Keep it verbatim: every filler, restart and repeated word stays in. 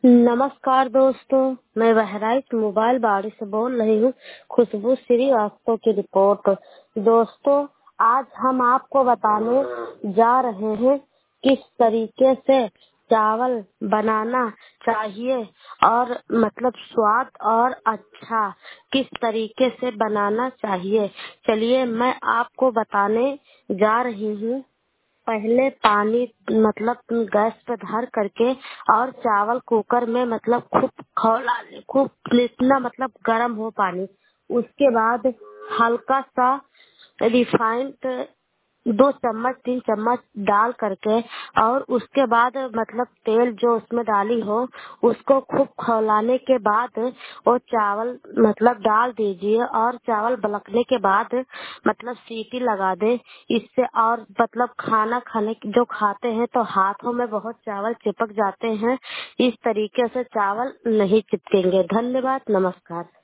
नमस्कार दोस्तों, मैं बहराइच मोबाइल बाड़ी से बोल रही हूँ। खुशबू श्रीवास्तव की रिपोर्ट। दोस्तों, आज हम आपको बताने जा रहे हैं किस तरीके से चावल बनाना चाहिए और मतलब स्वाद और अच्छा किस तरीके से बनाना चाहिए। चलिए मैं आपको बताने जा रही हूँ। पहले पानी मतलब गैस पे धर करके और चावल कुकर में मतलब खूब खौला ले, खूब इतना मतलब गर्म हो पानी। उसके बाद हल्का सा रिफाइंड दो चम्मच तीन चम्मच डाल करके और उसके बाद मतलब तेल जो उसमें डाली हो उसको खूब खौलाने के बाद वो चावल मतलब डाल दीजिए और चावल बलकने के बाद मतलब सीटी लगा दे। इससे और मतलब खाना खाने जो खाते हैं तो हाथों में बहुत चावल चिपक जाते हैं। इस तरीके से चावल नहीं चिपकेंगे। धन्यवाद, नमस्कार।